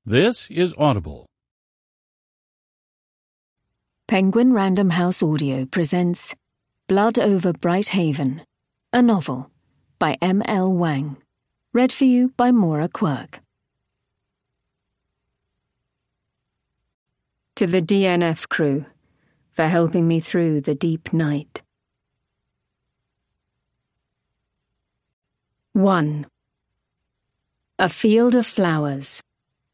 This is Audible. Penguin Random House Audio presents Blood over Bright Haven, a novel by M.L. Wang, read for you by Maura Quirk. To the DNF crew, for helping me through the deep night. 1. A Field of Flowers.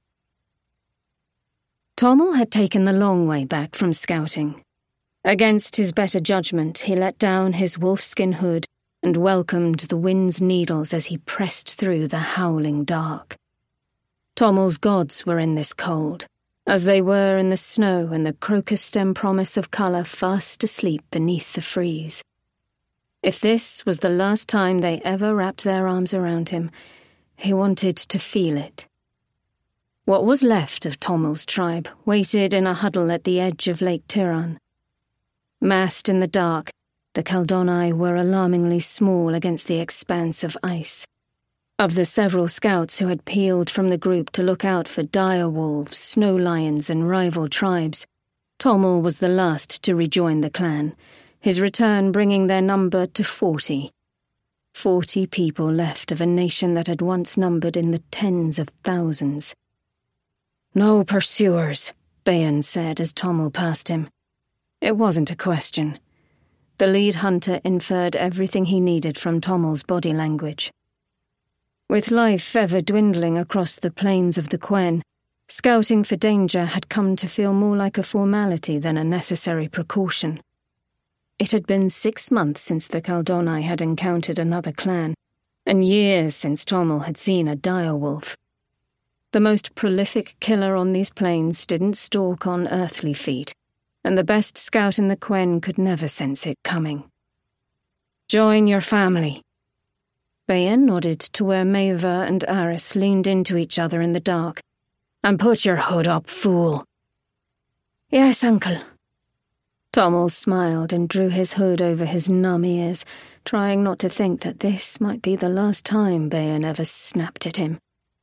Tommel had taken the long way back from scouting. Against his better judgment, he let down his wolfskin hood and welcomed the wind's needles as he pressed through the howling dark. Tommel's gods were in this cold, as they were in the snow and the crocus stem promise of colour fast asleep beneath the freeze. If this was the last time they ever wrapped their arms around him, he wanted to feel it. What was left of Tommel's tribe waited in a huddle at the edge of Lake Tiran. Massed in the dark, the Kaldonai were alarmingly small against the expanse of ice. Of the several scouts who had peeled from the group to look out for dire wolves, snow lions, and rival tribes, Tommel was the last to rejoin the clan, his return bringing their number to 40. 40 people left of a nation that had once numbered in the tens of thousands. "No pursuers," Bayan said as Tommel passed him. It wasn't a question. The lead hunter inferred everything he needed from Tommel's body language. With life ever dwindling across the plains of the Quen, scouting for danger had come to feel more like a formality than a necessary precaution. It had been 6 months since the Kaldonai had encountered another clan, and years since Tommel had seen a direwolf. The most prolific killer on these plains didn't stalk on earthly feet, and the best scout in the Quen could never sense it coming. "Join your family." Bayan nodded to where Maeva and Aris leaned into each other in the dark. "And put your hood up, fool." "Yes, uncle." Tommel smiled and drew his hood over his numb ears, trying not to think that this might be the last time Bayan ever snapped at him.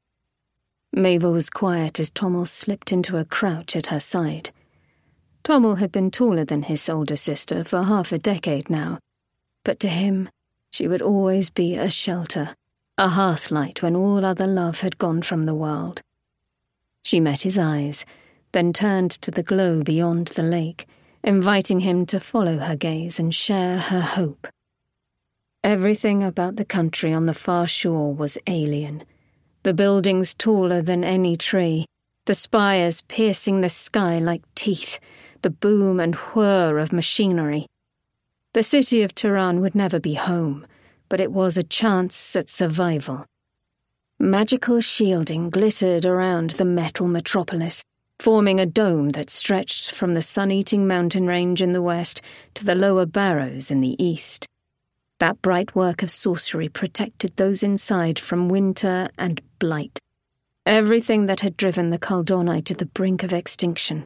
Maeva was quiet as Tommel slipped into a crouch at her side. Tommel had been taller than his older sister for half a decade now, but to him, she would always be a shelter, a hearthlight when all other love had gone from the world. She met his eyes, then turned to the glow beyond the lake, inviting him to follow her gaze and share her hope. Everything about the country on the far shore was alien. The buildings taller than any tree, the spires piercing the sky like teeth, the boom and whir of machinery. The city of Tiran would never be home, but it was a chance at survival. Magical shielding glittered around the metal metropolis, forming a dome that stretched from the sun-eating mountain range in the west to the lower barrows in the east. That bright work of sorcery protected those inside from winter and blight, everything that had driven the Kaldonai to the brink of extinction.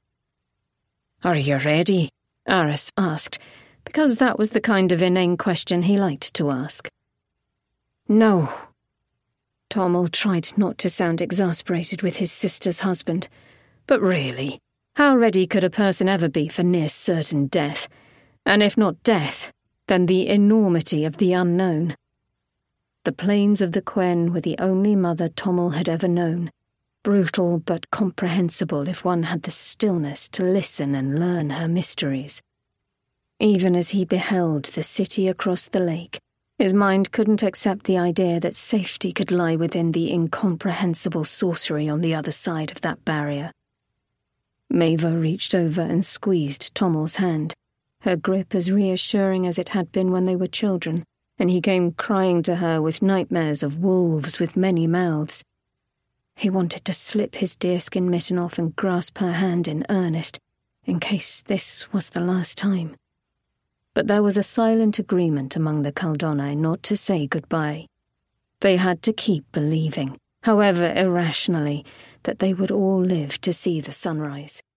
"Are you ready?" Aris asked, because that was the kind of inane question he liked to ask. "No." Tommel tried not to sound exasperated with his sister's husband, but really, how ready could a person ever be for near certain death? And if not death, then the enormity of the unknown. The plains of the Quen were the only mother Tommel had ever known, brutal but comprehensible if one had the stillness to listen and learn her mysteries. Even as he beheld the city across the lake, his mind couldn't accept the idea that safety could lie within the incomprehensible sorcery on the other side of that barrier. Maeva reached over and squeezed Tommel's hand, her grip as reassuring as it had been when they were children, and he came crying to her with nightmares of wolves with many mouths. He wanted to slip his deerskin mitten off and grasp her hand in earnest, in case this was the last time. But there was a silent agreement among the Kaldonai not to say goodbye. They had to keep believing, however irrationally, that they would all live to see the sunrise.